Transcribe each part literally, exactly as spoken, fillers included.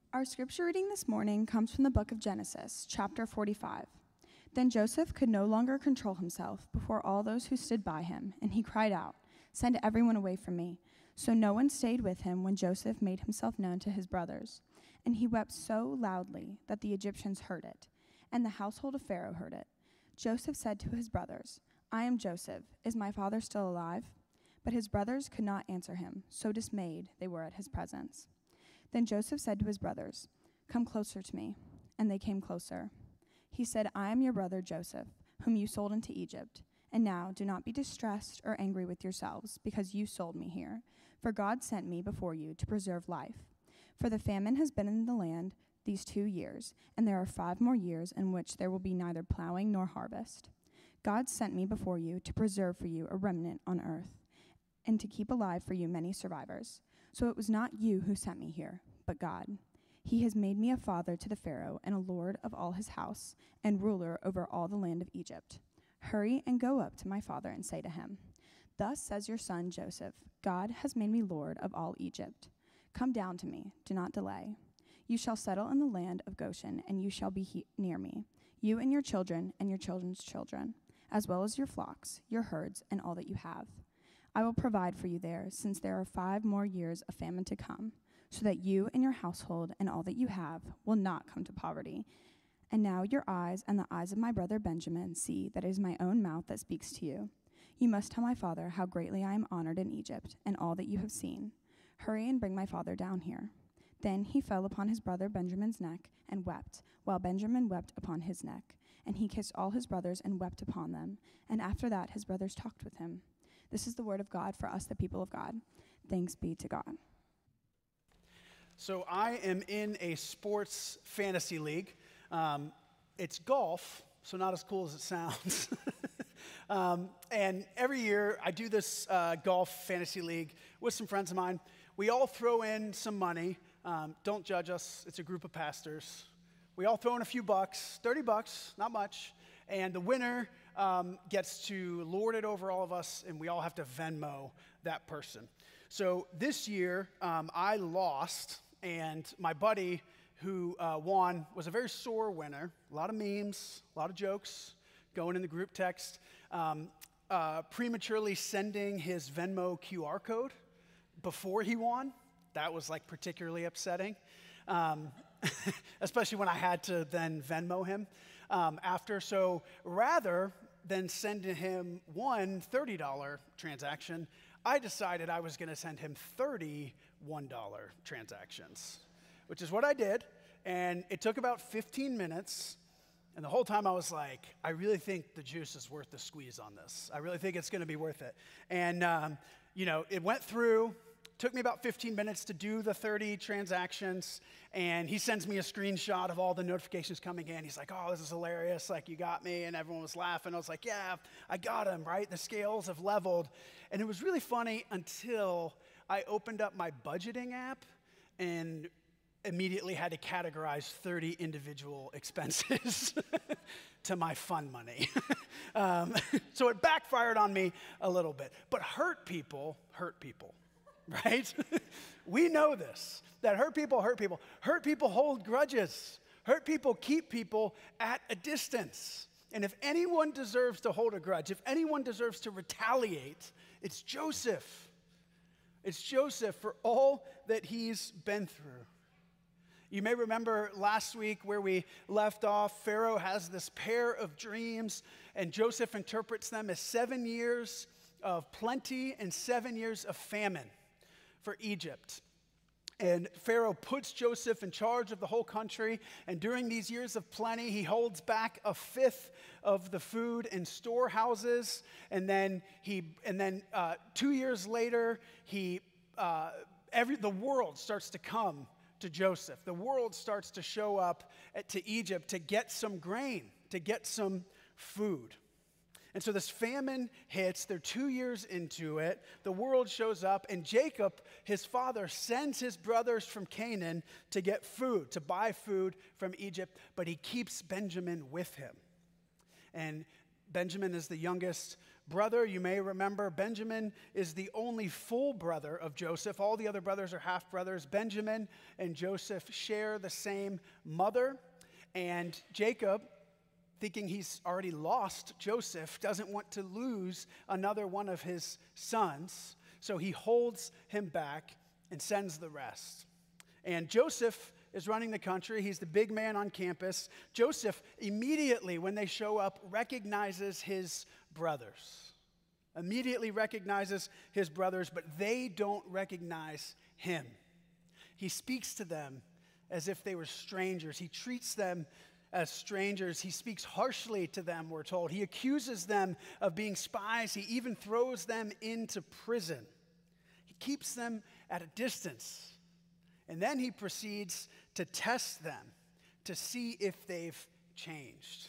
Our scripture reading this morning comes from the book of Genesis, chapter forty-five. Then Joseph could no longer control himself before all those who stood by him, and he cried out, "Send everyone away from me." So no one stayed with him when Joseph made himself known to his brothers. And he wept so loudly that the Egyptians heard it, and the household of Pharaoh heard it. Joseph said to his brothers, "I am Joseph. Is my father still alive?" But his brothers could not answer him, so dismayed they were at his presence. Then Joseph said to his brothers, "Come closer to me." And they came closer. He said, "I am your brother Joseph, whom you sold into Egypt. And now do not be distressed or angry with yourselves, because you sold me here. For God sent me before you to preserve life. For the famine has been in the land these two years, and there are five more years in which there will be neither plowing nor harvest. God sent me before you to preserve for you a remnant on earth, and to keep alive for you many survivors. So it was not you who sent me here, but God. He has made me a father to the Pharaoh and a lord of all his house and ruler over all the land of Egypt. Hurry and go up to my father and say to him, 'Thus says your son Joseph, God has made me lord of all Egypt. Come down to me, do not delay. You shall settle in the land of Goshen, and you shall be he- near me, you and your children and your children's children, as well as your flocks, your herds, and all that you have. I will provide for you there, since there are five more years of famine to come, so that you and your household and all that you have will not come to poverty. And now your eyes and the eyes of my brother Benjamin see that it is my own mouth that speaks to you. You must tell my father how greatly I am honored in Egypt and all that you have seen. Hurry and bring my father down here.' Then he fell upon his brother Benjamin's neck and wept, while Benjamin wept upon his neck. And he kissed all his brothers and wept upon them. And after that his brothers talked with him. This is the word of God for us, the people of God. Thanks be to God." So I am in a sports fantasy league. Um, it's golf, so not as cool as it sounds. um, and every year I do this uh, golf fantasy league with some friends of mine. We all throw in some money. Um, don't judge us. It's a group of pastors. We all throw in a few bucks, thirty bucks, not much. And the winner um, gets to lord it over all of us, and we all have to Venmo that person. So this year, um, I lost, and my buddy who uh, won was a very sore winner. A lot of memes, a lot of jokes going in the group text, um, uh, prematurely sending his Venmo Q R code before he won. That was like particularly upsetting, um, especially when I had to then Venmo him um, after. So rather than sending him one thirty dollar transaction, I decided I was going to send him thirty one dollar transactions, which is what I did. And it took about fifteen minutes. And the whole time I was like, I really think the juice is worth the squeeze on this. I really think it's going to be worth it. And, um, you know, it went through. Took me about fifteen minutes to do the thirty transactions, and he sends me a screenshot of all the notifications coming in. He's like, "Oh, this is hilarious, like you got me," and everyone was laughing. I was like, "Yeah, I got him, right? The scales have leveled." And it was really funny until I opened up my budgeting app and immediately had to categorize thirty individual expenses to my fun money. um, so it backfired on me a little bit. But hurt people hurt people. Right? We know this, that hurt people hurt people. Hurt people hold grudges. Hurt people keep people at a distance. And if anyone deserves to hold a grudge, if anyone deserves to retaliate, it's Joseph. It's Joseph for all that he's been through. You may remember last week where we left off, Pharaoh has this pair of dreams, and Joseph interprets them as seven years of plenty and seven years of famine for Egypt. And Pharaoh puts Joseph in charge of the whole country, and during these years of plenty, he holds back a fifth of the food in storehouses, and then he, and then uh, two years later, he, uh, every the world starts to come to Joseph. The world starts to show up at, to Egypt to get some grain, to get some food. And so this famine hits, they're two years into it, the world shows up, and Jacob, his father, sends his brothers from Canaan to get food, to buy food from Egypt, but he keeps Benjamin with him. And Benjamin is the youngest brother. You may remember Benjamin is the only full brother of Joseph. All the other brothers are half-brothers. Benjamin and Joseph share the same mother. And Jacob, thinking he's already lost Joseph, doesn't want to lose another one of his sons. So he holds him back and sends the rest. And Joseph is running the country. He's the big man on campus. Joseph, immediately when they show up, recognizes his brothers. Immediately recognizes his brothers, but they don't recognize him. He speaks to them as if they were strangers. He treats them as strangers. He speaks harshly to them, we're told. He accuses them of being spies. He even throws them into prison. He keeps them at a distance. And then he proceeds to test them to see if they've changed.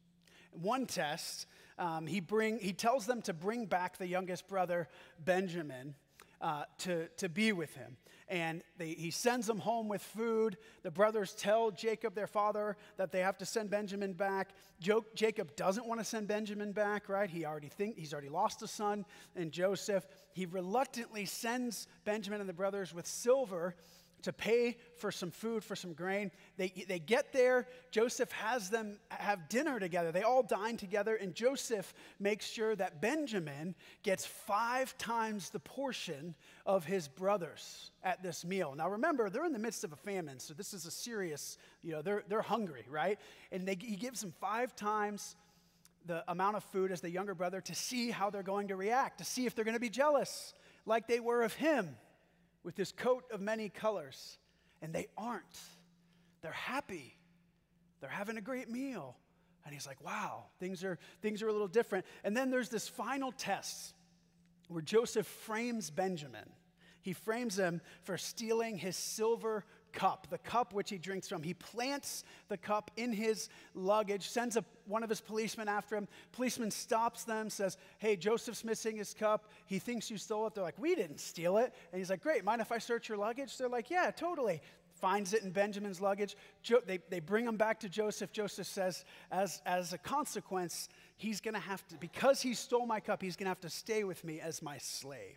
One test, um, he bring he tells them to bring back the youngest brother, Benjamin, uh, to, to be with him. And they, he sends them home with food. The brothers tell Jacob, their father, that they have to send Benjamin back. Jo- Jacob doesn't want to send Benjamin back, right? He already think he's already lost a son in Joseph. He reluctantly sends Benjamin and the brothers with silver to pay for some food, for some grain. They, they get there. Joseph has them have dinner together. They all dine together, and Joseph makes sure that Benjamin gets five times the portion of his brothers at this meal. Now remember, they're in the midst of a famine, so this is a serious, you know, they're, they're hungry, right? And they, he gives them five times the amount of food as the younger brother to see how they're going to react, to see if they're going to be jealous like they were of him, with this coat of many colors. And they aren't. They're happy. They're having a great meal. And he's like, wow, things are, things are a little different. And then there's this final test where Joseph frames Benjamin. He frames him for stealing his silver cup, the cup which he drinks from. He plants the cup in his luggage, sends a, one of his policemen after him. Policeman stops them, says, hey, Joseph's missing his cup. He thinks you stole it. They're like, we didn't steal it. And he's like, great, mind if I search your luggage? They're like, yeah, totally. Finds it in Benjamin's luggage. Jo- they, they bring him back to Joseph. Joseph says, as, as a consequence, he's going to have to, because he stole my cup, he's going to have to stay with me as my slave.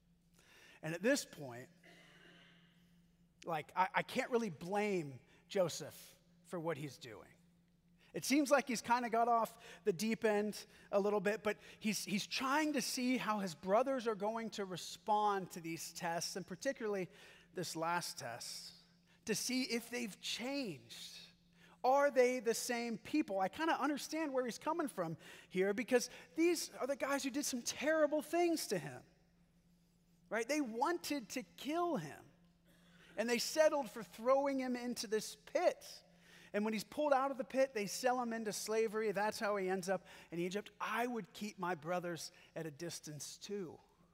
And at this point, like, I, I can't really blame Joseph for what he's doing. It seems like he's kind of got off the deep end a little bit, but he's, he's trying to see how his brothers are going to respond to these tests, and particularly this last test, to see if they've changed. Are they the same people? I kind of understand where he's coming from here, because these are the guys who did some terrible things to him, right? They wanted to kill him. And they settled for throwing him into this pit. And when he's pulled out of the pit, they sell him into slavery. That's how he ends up in Egypt. I would keep my brothers at a distance too.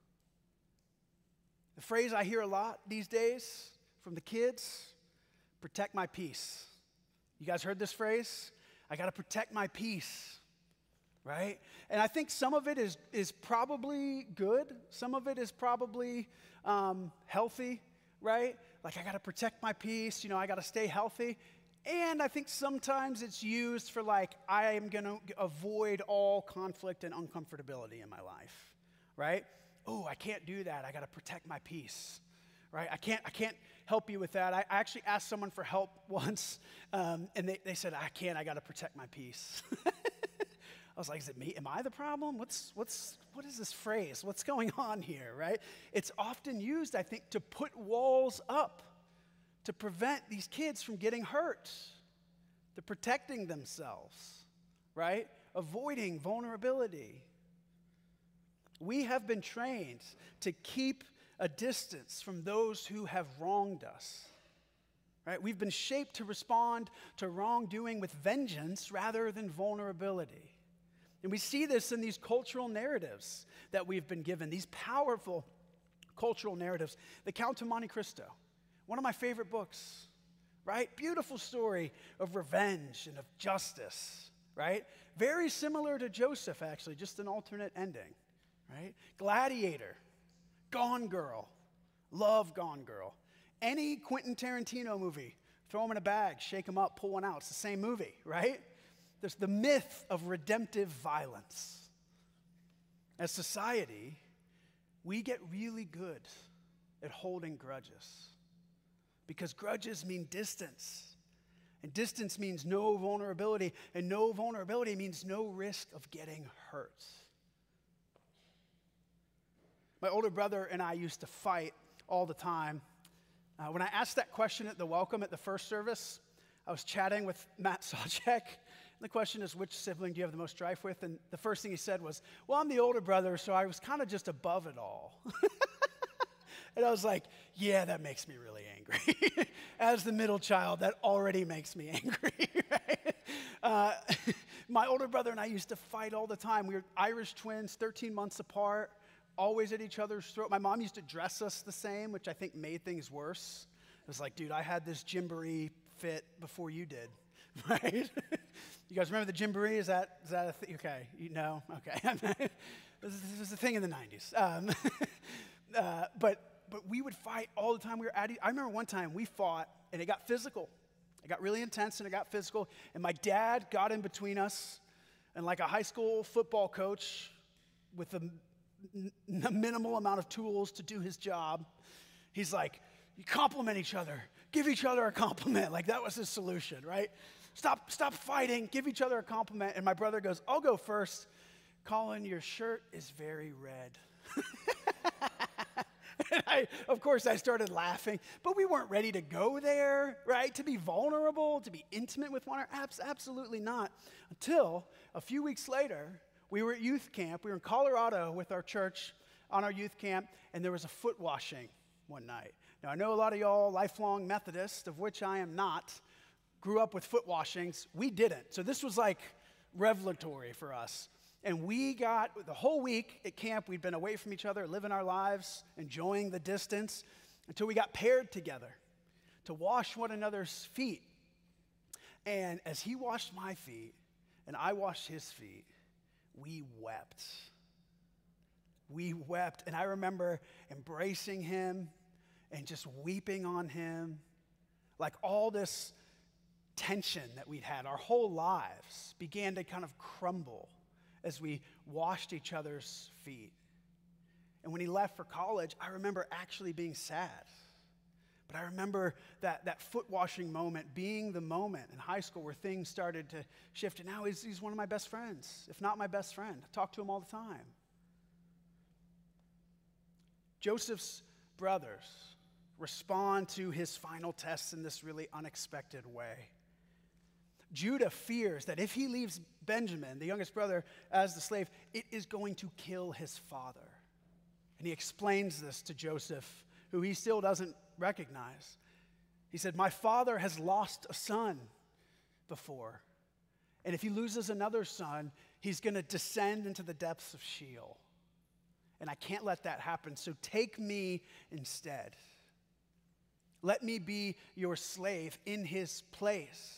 The phrase I hear a lot these days from the kids, protect my peace. You guys heard this phrase? I got to protect my peace, right? And I think some of it is, is probably good. Some of it is probably um, healthy, right? Like, I got to protect my peace, you know, I got to stay healthy. And I think sometimes it's used for, like, I am going to avoid all conflict and uncomfortability in my life, right? Oh, I can't do that. I got to protect my peace, right? I can't I can't help you with that. I actually asked someone for help once, um, and they, they said, I can't. I got to protect my peace. I was like, is it me? Am I the problem? What's, what's, what is this phrase? What's going on here, right? It's often used, I think, to put walls up, to prevent these kids from getting hurt, to protecting themselves, right? Avoiding vulnerability. We have been trained to keep a distance from those who have wronged us, right? We've been shaped to respond to wrongdoing with vengeance rather than vulnerability. And we see this in these cultural narratives that we've been given, these powerful cultural narratives. The Count of Monte Cristo, one of my favorite books, right? Beautiful story of revenge and of justice, right? Very similar to Joseph, actually, just an alternate ending, right? Gladiator, Gone Girl, love Gone Girl. Any Quentin Tarantino movie, throw them in a bag, shake them up, pull one out. It's the same movie, right? There's the myth of redemptive violence, As society, we get really good at holding grudges because grudges mean distance. And distance means no vulnerability, and no vulnerability means no risk of getting hurt. My older brother and I used to fight all the time. Uh, when I asked that question at the welcome at the first service, I was chatting with Matt Sawchek. The question is, which sibling do you have the most strife with? And the first thing he said was, well, I'm the older brother, so I was kind of just above it all. And I was like, yeah, that makes me really angry. As the middle child, that already makes me angry. Right? Uh, my older brother and I used to fight all the time. We were Irish twins, thirteen months apart, always at each other's throat. My mom used to dress us the same, which I think made things worse. It was like, dude, I had this gymboree fit before you did, right? You guys remember the gymboree? Is that is that a thing? Okay, you know, okay. this, this was a thing in the nineties. Um, uh, but but we would fight all the time. We were at. I remember one time we fought, and it got physical. It got really intense, and it got physical. And my dad got in between us, and like a high school football coach with a, n- a minimal amount of tools to do his job, he's like, "You compliment each other. Give each other a compliment." Like that was his solution, right? Stop, stop fighting. Give each other a compliment. And my brother goes, "I'll go first. Colin, your shirt is very red." And I, of course, I started laughing, but we weren't ready to go there, right? To be vulnerable, to be intimate with one another, absolutely not. Until a few weeks later, we were at youth camp. We were in Colorado with our church on our youth camp, and there was a foot washing one night. Now, I know a lot of y'all lifelong Methodists, of which I am not, grew up with foot washings. We didn't. So this was like revelatory for us. And we got, the whole week at camp, we'd been away from each other, living our lives, enjoying the distance, until we got paired together to wash one another's feet. And as he washed my feet, and I washed his feet, we wept. We wept. And I remember embracing him and just weeping on him. Like all this tension that we'd had, our whole lives began to kind of crumble as we washed each other's feet. And when he left for college, I remember actually being sad. But I remember that, that foot washing moment being the moment in high school where things started to shift. And now he's, he's one of my best friends, if not my best friend. I talk to him all the time. Joseph's brothers respond to his final tests in this really unexpected way. Judah fears that if he leaves Benjamin, the youngest brother, as the slave, it is going to kill his father. And he explains this to Joseph, who he still doesn't recognize. He said, "My father has lost a son before. And if he loses another son, he's going to descend into the depths of Sheol. And I can't let that happen, so take me instead. Let me be your slave in his place."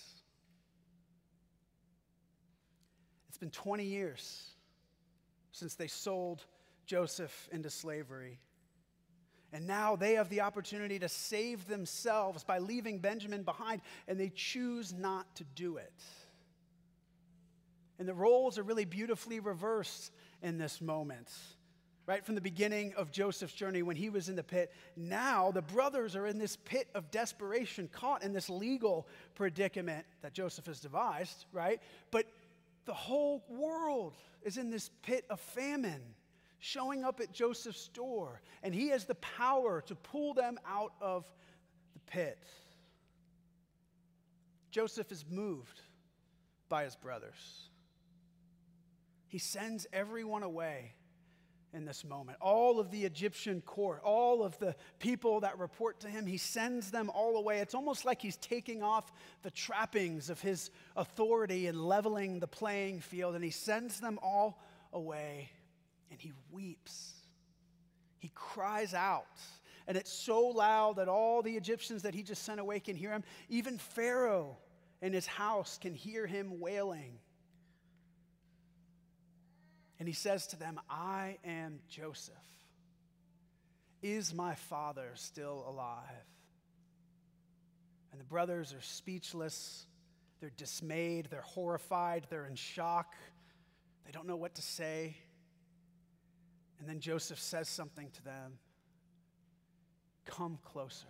It's been twenty years since they sold Joseph into slavery. And now they have the opportunity to save themselves by leaving Benjamin behind, and they choose not to do it. And the roles are really beautifully reversed in this moment. Right from the beginning of Joseph's journey when he was in the pit, now the brothers are in this pit of desperation, caught in this legal predicament that Joseph has devised, right? But the whole world is in this pit of famine, showing up at Joseph's door, and he has the power to pull them out of the pit. Joseph is moved by his brothers. He sends everyone away in this moment. All of the Egyptian court, all of the people that report to him, he sends them all away. It's almost like he's taking off the trappings of his authority and leveling the playing field, and he sends them all away, and he weeps. He cries out, and it's so loud that all the Egyptians that he just sent away can hear him. Even Pharaoh in his house can hear him wailing. And he says to them, "I am Joseph. Is my father still alive?" And the brothers are speechless. They're dismayed. They're horrified. They're in shock. They don't know what to say. And then Joseph says something to them. Come closer.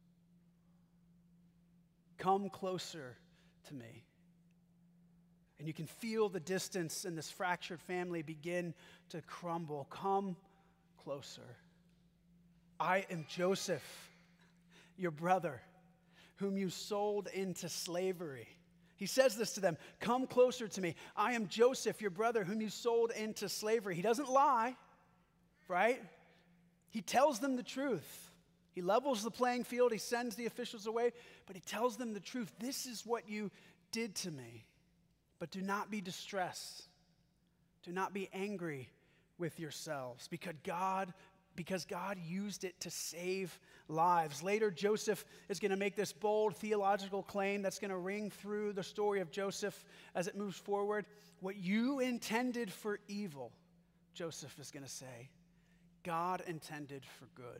Come closer to me. And you can feel the distance in this fractured family begin to crumble. Come closer. I am Joseph, your brother, whom you sold into slavery. He says this to them, come closer to me. I am Joseph, your brother, whom you sold into slavery. He doesn't lie, right? He tells them the truth. He levels the playing field. He sends the officials away, but he tells them the truth. This is what you did to me. But do not be distressed. Do not be angry with yourselves, because God because God used it to save lives. Later, Joseph is going to make this bold theological claim that's going to ring through the story of Joseph as it moves forward. What you intended for evil, Joseph is going to say, God intended for good.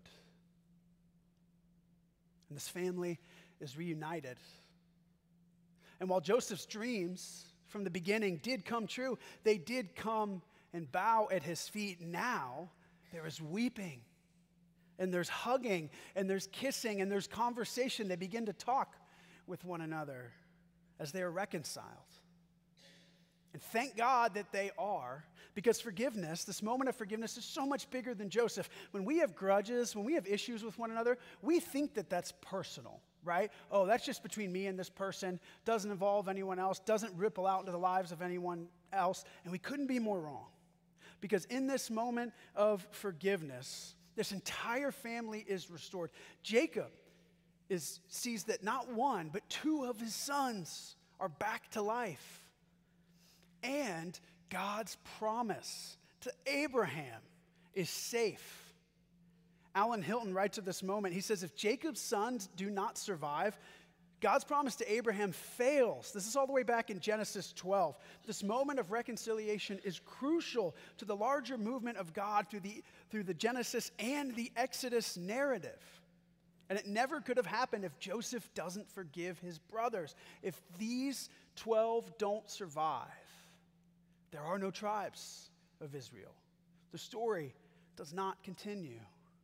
And this family is reunited. And while Joseph's dreams from the beginning did come true, they did come and bow at his feet. Now, there is weeping, and there's hugging, and there's kissing, and there's conversation. They begin to talk with one another as they are reconciled. And thank God that they are, because forgiveness, this moment of forgiveness, is so much bigger than Joseph. When we have grudges, when we have issues with one another, we think that that's personal, right? Oh, that's just between me and this person, doesn't involve anyone else, doesn't ripple out into the lives of anyone else, and we couldn't be more wrong. Because in this moment of forgiveness, this entire family is restored. Jacob is, sees that not one, but two of his sons are back to life. And God's promise to Abraham is safe. Alan Hilton writes of this moment, he says, if Jacob's sons do not survive, God's promise to Abraham fails. This is all the way back in Genesis twelve. This moment of reconciliation is crucial to the larger movement of God through the, through the Genesis and the Exodus narrative. And it never could have happened if Joseph doesn't forgive his brothers. If these twelve don't survive, there are no tribes of Israel. The story does not continue.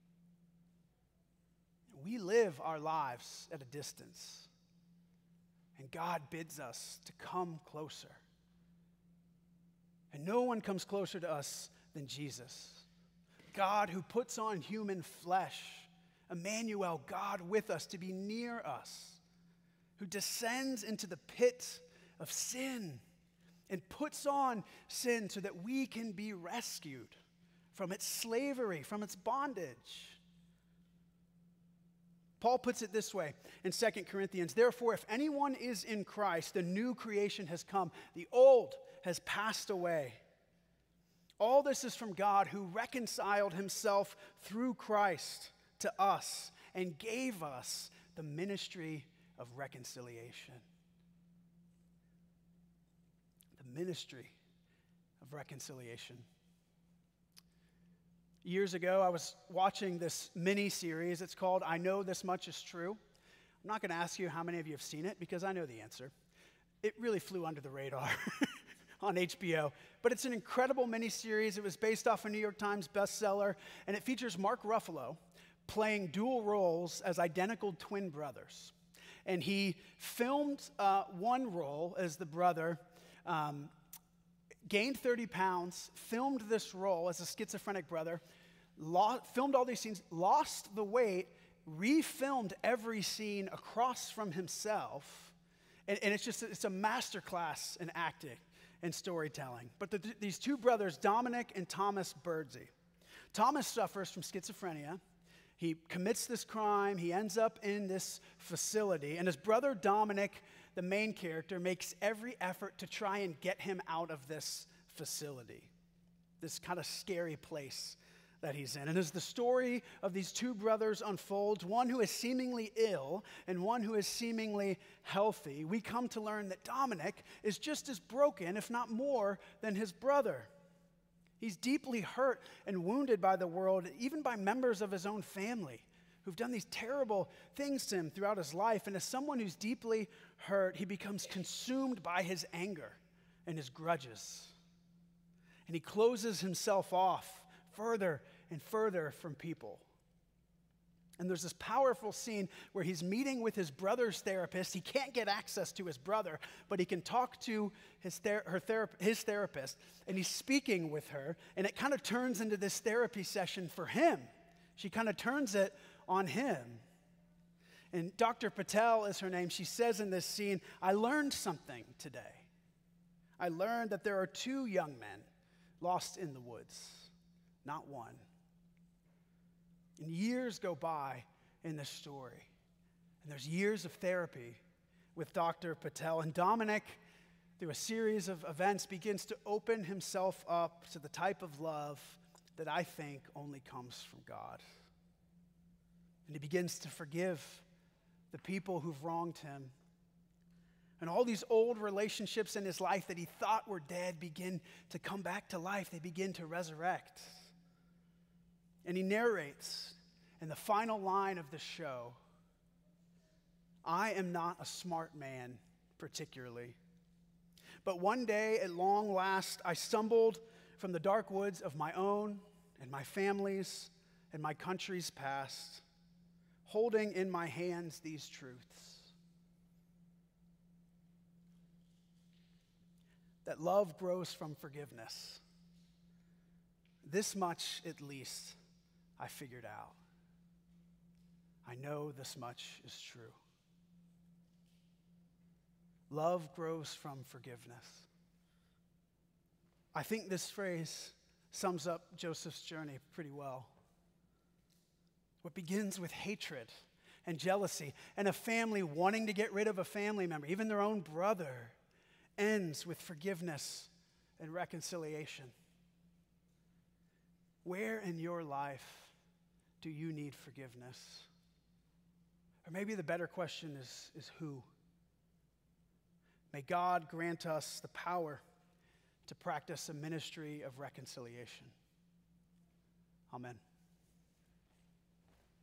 We live our lives at a distance. And God bids us to come closer. And no one comes closer to us than Jesus. God who puts on human flesh, Emmanuel, God with us, to be near us, who descends into the pit of sin and puts on sin so that we can be rescued from its slavery, from its bondage. Paul puts it this way in Second Corinthians, therefore, if anyone is in Christ, the new creation has come. The old has passed away. All this is from God, who reconciled himself through Christ to us and gave us the ministry of reconciliation. The ministry of reconciliation. Years ago, I was watching this mini-series. It's called I Know This Much Is True. I'm not going to ask you how many of you have seen it, because I know the answer. It really flew under the radar on H B O. But it's an incredible mini-series. It was based off a New York Times bestseller, and it features Mark Ruffalo playing dual roles as identical twin brothers. And he filmed uh, one role as the brother, um, gained thirty pounds, filmed this role as a schizophrenic brother, lo- filmed all these scenes, lost the weight, refilmed every scene across from himself, and, and it's just, it's a masterclass in acting and storytelling. But the, these two brothers, Dominic and Thomas Birdsey. Thomas suffers from schizophrenia. He commits this crime. He ends up in this facility, and his brother Dominic, the main character, makes every effort to try and get him out of this facility, this kind of scary place that he's in. And as the story of these two brothers unfolds, one who is seemingly ill and one who is seemingly healthy, we come to learn that Dominic is just as broken, if not more, than his brother. He's deeply hurt and wounded by the world, even by members of his own family who've done these terrible things to him throughout his life. And as someone who's deeply hurt, he becomes consumed by his anger and his grudges. And he closes himself off further and further from people. And there's this powerful scene where he's meeting with his brother's therapist. He can't get access to his brother, but he can talk to his, ther- her thera- his therapist, and he's speaking with her, and it kind of turns into this therapy session for him. She kind of turns it on him. And Doctor Patel is her name. She says in this scene, I learned something today. I learned that there are two young men lost in the woods, not one. And years go by in this story. And there's years of therapy with Doctor Patel. And Dominic, through a series of events, begins to open himself up to the type of love that I think only comes from God. And he begins to forgive the people who've wronged him. And all these old relationships in his life that he thought were dead begin to come back to life. They begin to resurrect. And he narrates in the final line of the show, I am not a smart man particularly, but one day at long last I stumbled from the dark woods of my own and my family's and my country's past, holding in my hands these truths. That love grows from forgiveness. This much, at least, I figured out. I know this much is true. Love grows from forgiveness. I think this phrase sums up Joseph's journey pretty well. What begins with hatred and jealousy and a family wanting to get rid of a family member, even their own brother, ends with forgiveness and reconciliation. Where in your life do you need forgiveness? Or maybe the better question is, is who? May God grant us the power to practice a ministry of reconciliation. Amen.